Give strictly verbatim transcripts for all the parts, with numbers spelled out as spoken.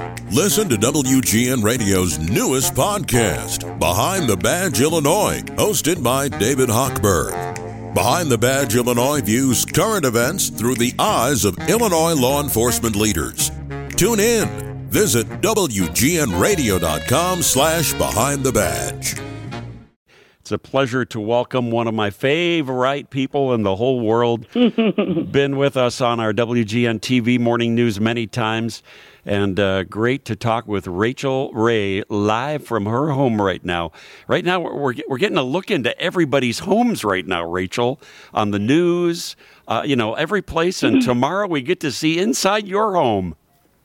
Listen to W G N Radio's newest podcast, Behind the Badge Illinois, hosted by David Hochberg. Behind the Badge Illinois views current events through the eyes of Illinois law enforcement leaders. Tune in. Visit W G N radio dot com slash behind the badge. It's a pleasure to welcome one of my favorite people in the whole world. Been with us on our W G N T V morning news many times. And uh, great to talk with Rachael Ray live from her home right now. Right now, we're we're getting a look into everybody's homes right now, Rachael, on the news, uh, you know, every place. And tomorrow we get to see inside your home.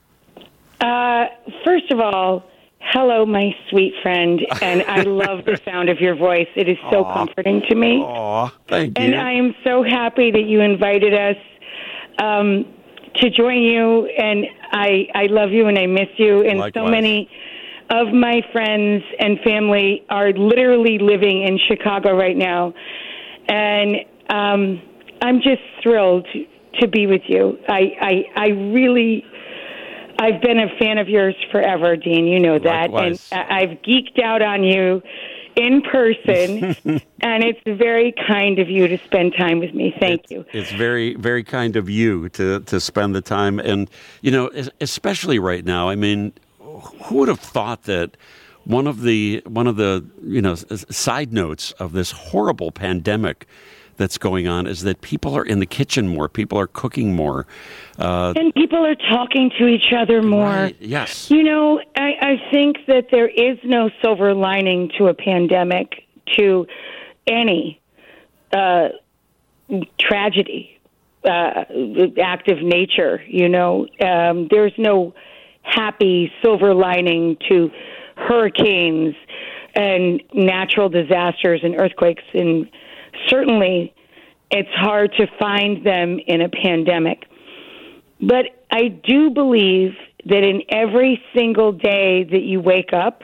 Uh, first of all, hello, my sweet friend, and I love the sound of your voice. It is so Aww. comforting to me. Aw, thank you. And I am so happy that you invited us um, to join you, and I, I love you and I miss you. And Likewise. So many of my friends and family are literally living in Chicago right now, and um, I'm just thrilled to, to be with you. I, I, I really... I've been a fan of yours forever, Dean. You know that. Likewise. And I've geeked out on you in person, and it's very kind of you to spend time with me. Thank it's, you. It's very, very kind of you to, to spend the time. And, you know, especially right now, I mean, who would have thought that one of the, one of the, you know, side notes of this horrible pandemic that's going on is that people are in the kitchen more. People are cooking more. Uh, and people are talking to each other more. Right, yes. You know, I, I think that there is no silver lining to a pandemic, to any uh, tragedy, uh, act of nature. You know, um, there's no happy silver lining to hurricanes and natural disasters and earthquakes, and certainly it's hard to find them in a pandemic. But I do believe that in every single day that you wake up,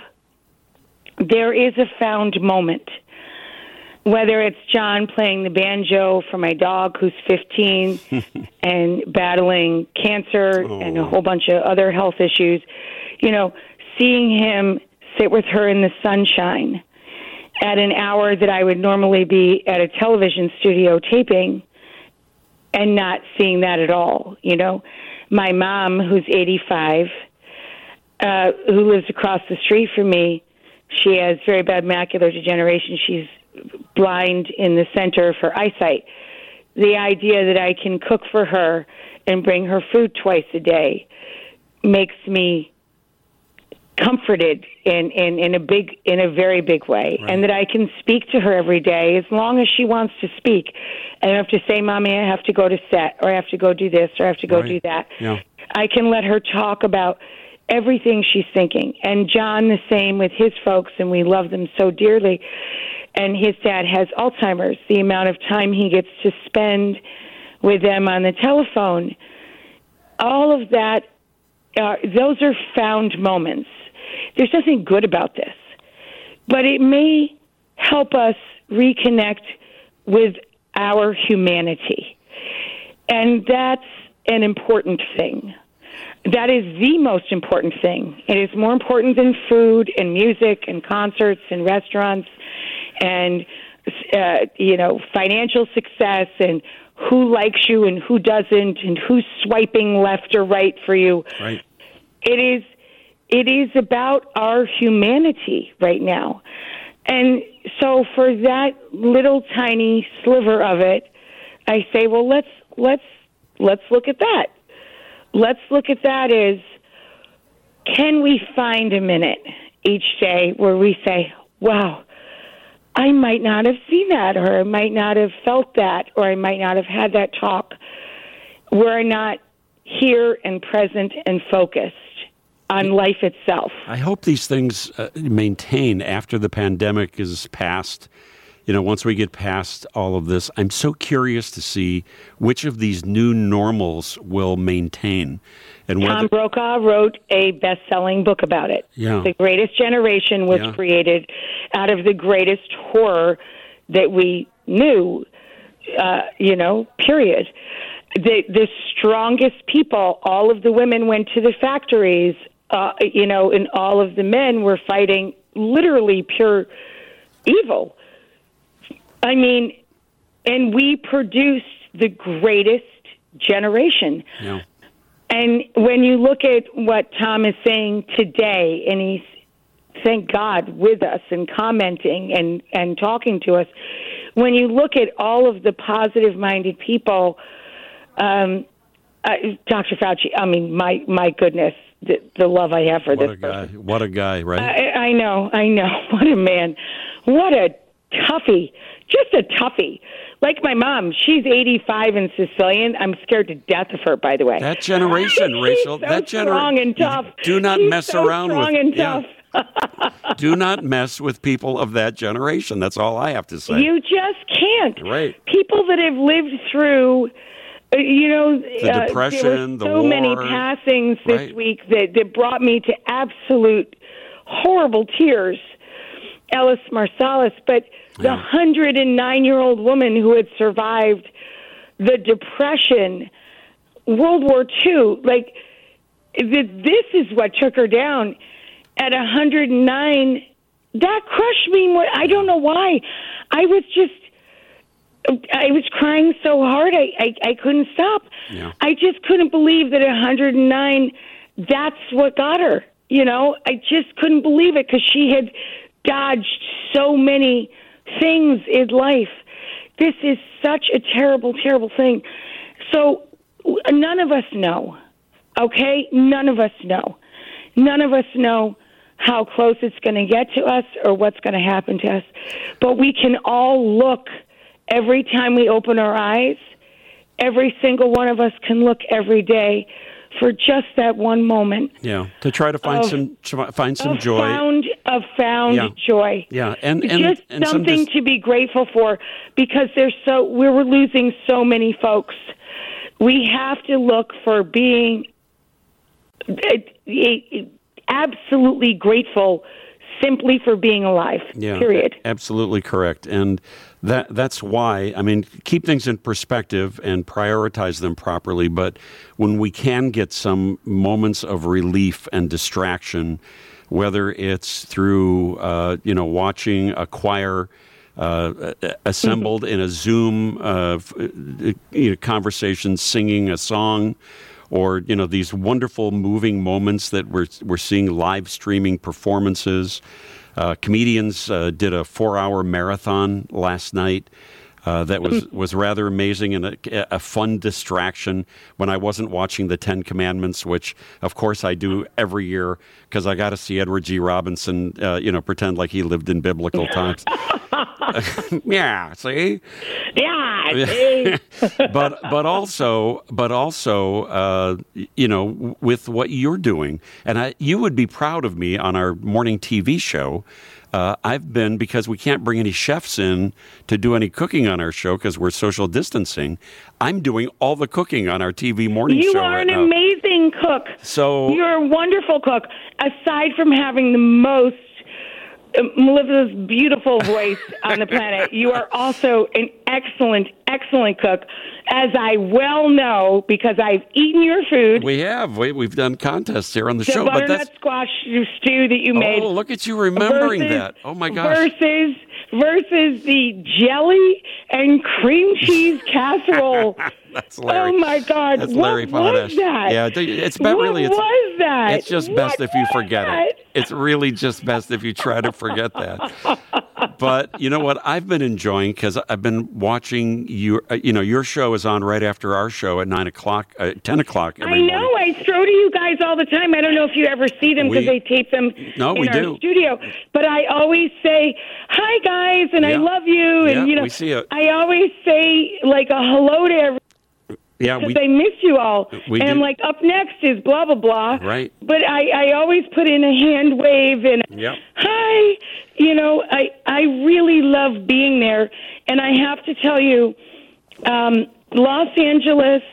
there is a found moment. Whether it's John playing the banjo for my dog who's fifteen and battling cancer oh. and a whole bunch of other health issues, you know, seeing him sit with her in the sunshine at an hour that I would normally be at a television studio taping, and not seeing that at all. You know, my mom, who's eighty-five, uh, who lives across the street from me, she has very bad macular degeneration. She's blind in the center for eyesight. The idea that I can cook for her and bring her food twice a day makes me comforted in, in, in a big, in a very big way. Right. And that I can speak to her every day as long as she wants to speak. I don't have to say, Mommy, I have to go to set, or I have to go do this, or I have to go right. do that. Yeah. I can let her talk about everything she's thinking. And John, the same with his folks, and we love them so dearly. And his dad has Alzheimer's. The amount of time he gets to spend with them on the telephone, all of that, uh, those are found moments. There's nothing good about this, but it may help us reconnect with our humanity. And that's an important thing. That is the most important thing. It is more important than food and music and concerts and restaurants and, uh, you know, financial success and who likes you and who doesn't and who's swiping left or right for you. Right. It is It is about our humanity right now. And so for that little tiny sliver of it, I say, well, let's let's let's look at that. Let's look at that as, can we find a minute each day where we say, wow, I might not have seen that, or I might not have felt that, or I might not have had that talk. We're not here and present and focused on life itself. I hope these things uh, maintain after the pandemic is past. You know, once we get past all of this, I'm so curious to see which of these new normals will maintain. And Tom whether- Brokaw wrote a best-selling book about it. Yeah. The Greatest Generation was Yeah. created out of the greatest horror that we knew, uh, you know, period. The, the strongest people, all of the women went to the factories uh, you know, and all of the men were fighting literally pure evil. I mean, and we produced the greatest generation. Yeah. And when you look at what Tom is saying today, and he's, thank God, with us and commenting and, and talking to us, when you look at all of the positive-minded people, um, uh, Doctor Fauci, I mean, my, my goodness, the, the love I have for what this a guy. person. What a guy, right? I, I know, I know. What a man. What a toughie. Just a toughie. Like my mom, she's eighty-five and Sicilian. I'm scared to death of her, by the way. That generation, Rachel. so that generation. strong and tough. Do not she's mess so around strong with. And yeah. tough. Do not mess with people of that generation. That's all I have to say. You just can't. Right. People that have lived through, uh, you know, the uh, Depression, there were so the war. many passings this right. week that, that brought me to absolute horrible tears. Ellis Marsalis, but the Yeah. one hundred nine-year-old woman who had survived the Depression, World War Two, like, th- this is what took her down. At one hundred nine, that crushed me more. I don't know why. I was just, I was crying so hard, I, I, I couldn't stop. Yeah. I just couldn't believe that at one hundred nine, that's what got her. You know, I just couldn't believe it because she had dodged so many things in life. This is such a terrible, terrible thing. So none of us know, okay? None of us know. None of us know how close it's going to get to us or what's going to happen to us. But we can all look every time we open our eyes. Every single one of us can look every day for just that one moment. Yeah, to try to find of, some find some of joy. Found, of found yeah. joy. Yeah, and, and just and something some dis- to be grateful for because there's so we're losing so many folks. We have to look for being absolutely grateful simply for being alive. Yeah, period. Absolutely correct. And that that's why, I mean, keep things in perspective and prioritize them properly. But when we can get some moments of relief and distraction, whether it's through, uh, you know, watching a choir uh, assembled in a Zoom uh, you know, conversation, singing a song, or, you know, these wonderful moving moments that we're, we're seeing live streaming performances. Uh, comedians uh, did a four-hour marathon last night uh, that was, was rather amazing and a, a fun distraction when I wasn't watching the Ten Commandments, which, of course, I do every year because I got to see Edward G. Robinson, uh, you know, pretend like he lived in biblical times. yeah, see? Yeah, see? but but also but also uh, you know, with what you're doing, and I, you would be proud of me on our morning T V show. Uh, I've been, because we can't bring any chefs in to do any cooking on our show because we're social distancing. I'm doing all the cooking on our T V morning you show are right an now. amazing cook. So you're a wonderful cook. Aside from having the most Melissa's beautiful voice on the planet, you are also an excellent, excellent cook, as I well know because I've eaten your food. We have. We, we've done contests here on the, the show. butternut but that's, squash stew that you made. Oh, look at you remembering versus, that. Oh, my gosh. Versus, versus the jelly and cream cheese casserole. That's Larry. Oh, my God. That's what Larry was Potash. that? Yeah, it's bet what really. It's, was that? It's just what best if you forget that? it. It's really just best if you try to forget that. But you know what? I've been enjoying because I've been watching your. Uh, you know, your show is on right after our show at nine o'clock, uh, ten o'clock every I know. morning. I throw to you guys all the time. I don't know if you ever see them because We- they tape them No, in we our do. studio. But I always say, "Hi, guys," and I Yeah. love you. And Yeah, you know, we see it. I always say like a hello to everyone. Yeah, Because we. I miss you all. we and do. I'm like, up next is blah, blah, blah. Right. But I, I always put in a hand wave and, Yep. hi. You know, I, I really love being there. And I have to tell you, um, Los Angeles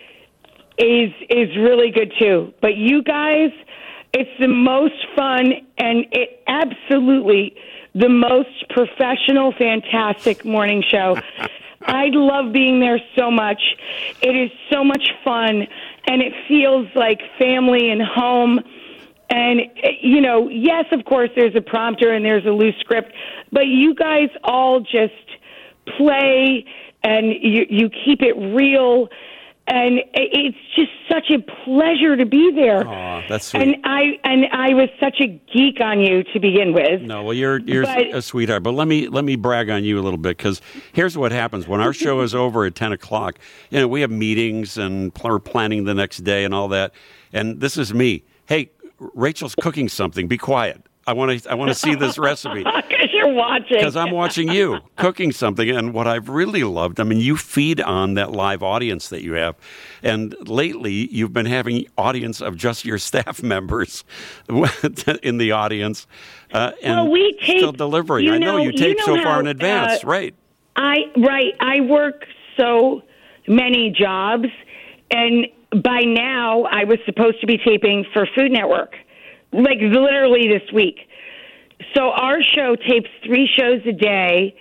is is really good, too. But you guys, it's the most fun and it absolutely the most professional, fantastic morning show. I love being there so much. It is so much fun, and it feels like family and home. And, you know, yes, of course, there's a prompter and there's a loose script, but you guys all just play and you, you keep it real. And it's just such a pleasure to be there. Aw, that's sweet. And I and I was such a geek on you to begin with. No, well, you're you're but, a sweetheart. But let me let me brag on you a little bit, because here's what happens when our show is over at ten o'clock. You know, we have meetings and we're planning the next day and all that. And this is me. Hey, Rachel's cooking something. Be quiet. I want to I want to see this recipe. Because you're watching. Because I'm watching you cooking something. And what I've really loved, I mean, you feed on that live audience that you have. And lately, you've been having audience of just your staff members in the audience. Uh, and well, we tape, still delivering. You I know, know you tape you know so how, far in advance, uh, right? I Right. I work so many jobs. And by now, I was supposed to be taping for Food Network. Like literally this week. So our show tapes three shows a day,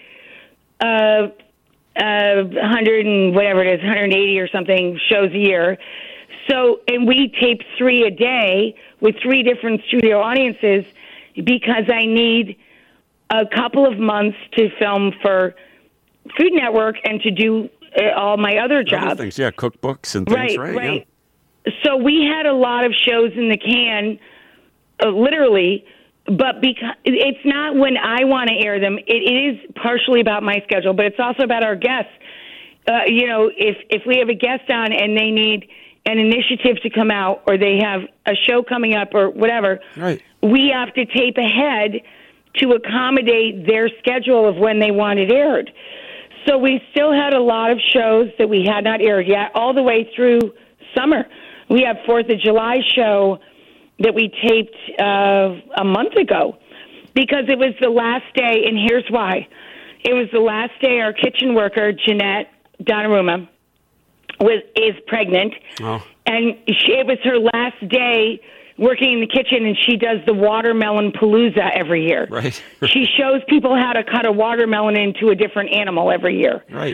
uh, uh, one hundred and whatever it is, one hundred eighty or something shows a year. So, and we tape three a day with three different studio audiences because I need a couple of months to film for Food Network and to do uh, all my other jobs. Other things, yeah, cookbooks and things, right? right, right. Yeah. So we had a lot of shows in the can. Uh, literally, but because it's not when I want to air them. It, it is partially about my schedule, but it's also about our guests. Uh, you know, if if we have a guest on and they need an initiative to come out, or they have a show coming up, or whatever, right. we have to tape ahead to accommodate their schedule of when they want it aired. So we still had a lot of shows that we had not aired yet, all the way through summer. We have Fourth of July show that we taped uh, a month ago because it was the last day, and here's why. It was the last day our kitchen worker, Jeanette Donnarumma, was is pregnant, oh. and she, it was her last day working in the kitchen, and she does the watermelon palooza every year. Right. She shows people how to cut a watermelon into a different animal every year. Right.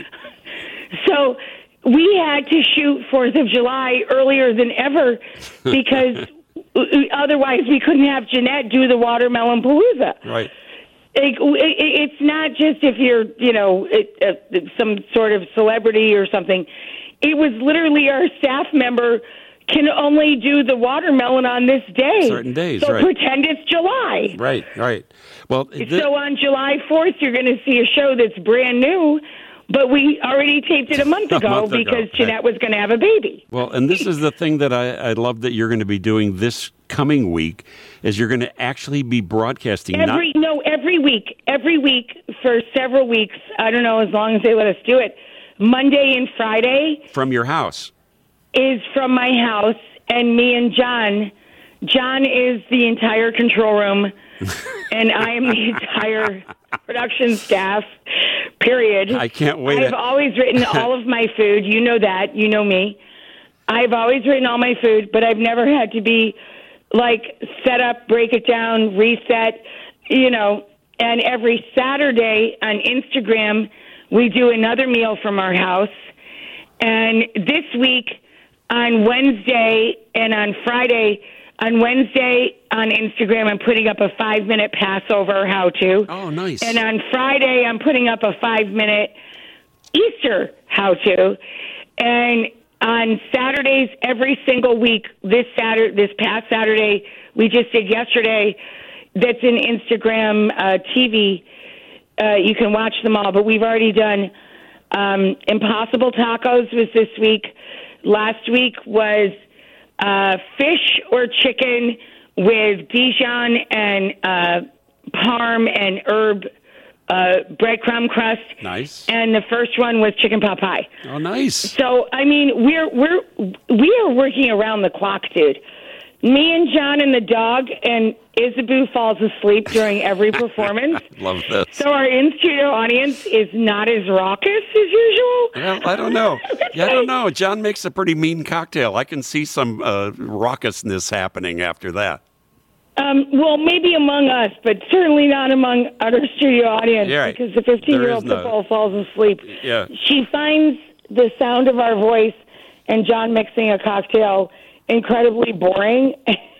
So we had to shoot Fourth of July earlier than ever because otherwise we couldn't have Jeanette do the watermelon palooza. Right. It, it, it's not just if you're, you know, it, uh, some sort of celebrity or something. It was literally our staff member can only do the watermelon on this day. Certain days, so right. pretend it's July. Right, right. Well, th- so on July fourth, you're going to see a show that's brand new, but we already taped it a month ago, a month ago. because Jeanette right. was going to have a baby. Well, and this is the thing that I, I love that you're going to be doing this coming week, is you're going to actually be broadcasting. Every not- No, every week. Every week for several weeks. I don't know, as long as they let us do it. Monday and Friday. From your house. Is from my house, and me and John. John is the entire control room, and I am the entire production staff, period. I can't wait. I've always written all of my food. You know that. You know me. I've always written all my food, but I've never had to be, like, set up, break it down, reset, you know. And every Saturday on Instagram, we do another meal from our house. And this week, on Wednesday and on Friday, on Wednesday on Instagram, I'm putting up a five-minute Passover how-to. Oh, nice. And on Friday, I'm putting up a five-minute Easter how-to. And on Saturdays every single week, this Saturday, this past Saturday, we just did yesterday, that's in Instagram uh, T V. Uh, you can watch them all. But we've already done um, Impossible Tacos was this week. Last week was uh, fish or chicken with Dijon and uh, parm and herb uh, breadcrumb crust. Nice. And the first one was chicken pot pie. Oh, nice. So I mean, we're we're we are working around the clock, dude. Me and John and the dog, and Isabu falls asleep during every performance. Love this. So our in-studio audience is not as raucous as usual. Well, I don't know. Yeah, I don't know. John makes a pretty mean cocktail. I can see some uh, raucousness happening after that. Um, well, maybe among us, but certainly not among our studio audience, Yeah, right. because the fifteen-year-old There is no- football falls asleep. Yeah. She finds the sound of our voice and John mixing a cocktail incredibly boring.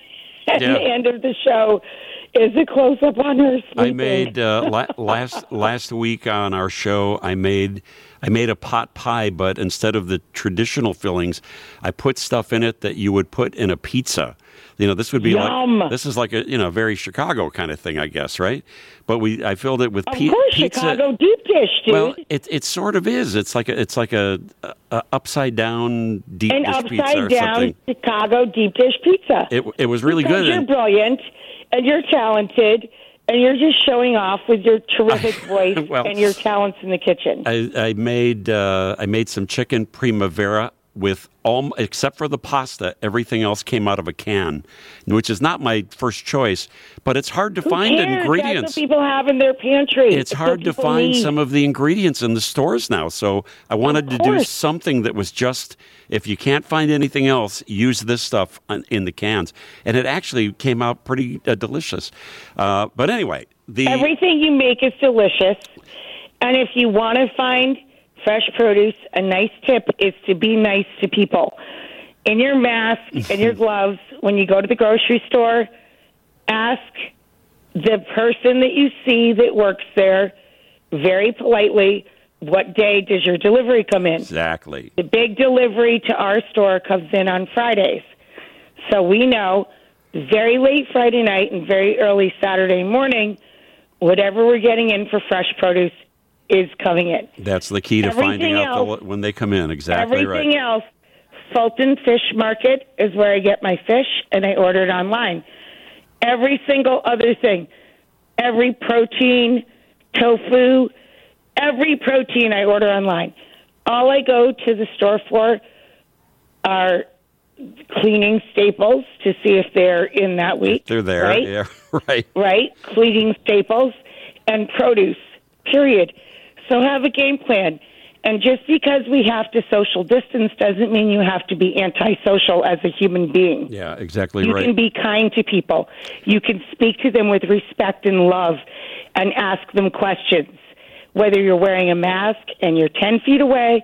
And Yeah. the end of the show is a close-up on her sleeping. I made uh, la- last last week on our show. I made I made a pot pie, but instead of the traditional fillings, I put stuff in it that you would put in a pizza. You know, this would be Yum. like this is like a you know very Chicago kind of thing, I guess, right? But we I filled it with Of pe- course, pizza. Chicago deep dish, dude. Well, it it sort of is. It's like a it's like a, a upside down deep An dish pizza or upside down something. Chicago deep dish pizza. It it was really because good. You're and- brilliant, and you're talented, and you're just showing off with your terrific voice Well, and your talents in the kitchen. I, I made uh, I made some chicken primavera with all except for the pasta. Everything else came out of a can, which is not my first choice. But it's hard to Who find cares? ingredients. That's what people have in their pantry. It's what hard to people find need. some of the ingredients in the stores now. So I wanted to do course. something that was just, if you can't find anything else, use this stuff on, in the cans. And it actually came out pretty uh, delicious. Uh, but anyway, the Everything you make is delicious. And if you want to find fresh produce, a nice tip is to be nice to people. In your mask and your gloves, when you go to the grocery store, ask the person that you see that works there very politely, what day does your delivery come in? exactly. The big delivery to our store comes in on Fridays. So we know very late Friday night and very early Saturday morning, whatever we're getting in for fresh produce is coming in. That's the key to Everything finding out else- the, when they come in. Exactly Everything right. else, Fulton Fish Market is where I get my fish, and I order it online. Every single other thing, every protein, tofu, every protein I order online. All I go to the store for are cleaning staples to see if they're in that week. They're there. Right? Yeah, right. Right? Cleaning staples and produce, period. So have a game plan. And just because we have to social distance doesn't mean you have to be antisocial as a human being. Yeah, exactly You right. can be kind to people. You can speak to them with respect and love and ask them questions. Whether you're wearing a mask and you're ten feet away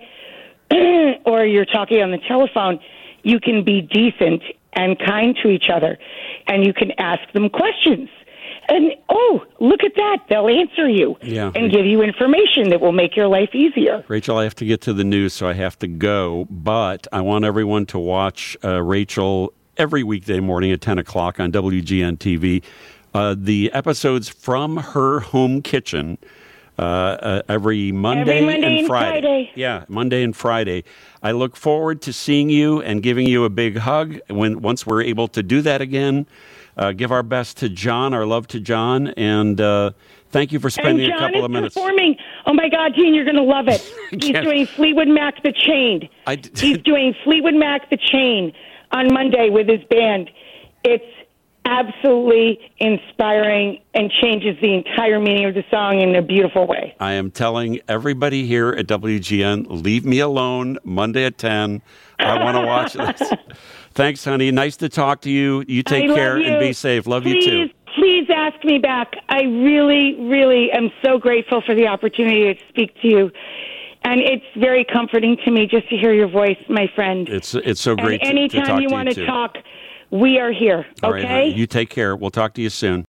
or you're talking on the telephone, you can be decent and kind to each other. And you can ask them questions. And, oh, look at that. They'll answer you Yeah. and give you information that will make your life easier. Rachel, I have to get to the news, so I have to go. But I want everyone to watch uh, Rachel every weekday morning at ten o'clock on W G N T V. Uh, the episodes from her home kitchen uh, uh, every Monday, Every Monday and and Friday. Friday. Yeah, Monday and Friday. I look forward to seeing you and giving you a big hug when once we're able to do that again. Uh, give our best to John, our love to John, and uh, thank you for spending and John a couple is of minutes. performing. Oh, my God, Gene, you're going to love it. He's Can't- doing Fleetwood Mac the Chain. I d- He's doing Fleetwood Mac the Chain on Monday with his band. It's absolutely inspiring and changes the entire meaning of the song in a beautiful way. I am telling everybody here at W G N, leave me alone Monday at ten. I want to watch this. Thanks, honey. Nice to talk to you. You take I love care you. and be safe. Love please, you too. Please ask me back. I really, really am so grateful for the opportunity to speak to you. And it's very comforting to me just to hear your voice, my friend. It's it's so great and to, anytime to talk you to want you to too. talk, we are here. All right, Okay? honey. You take care. We'll talk to you soon.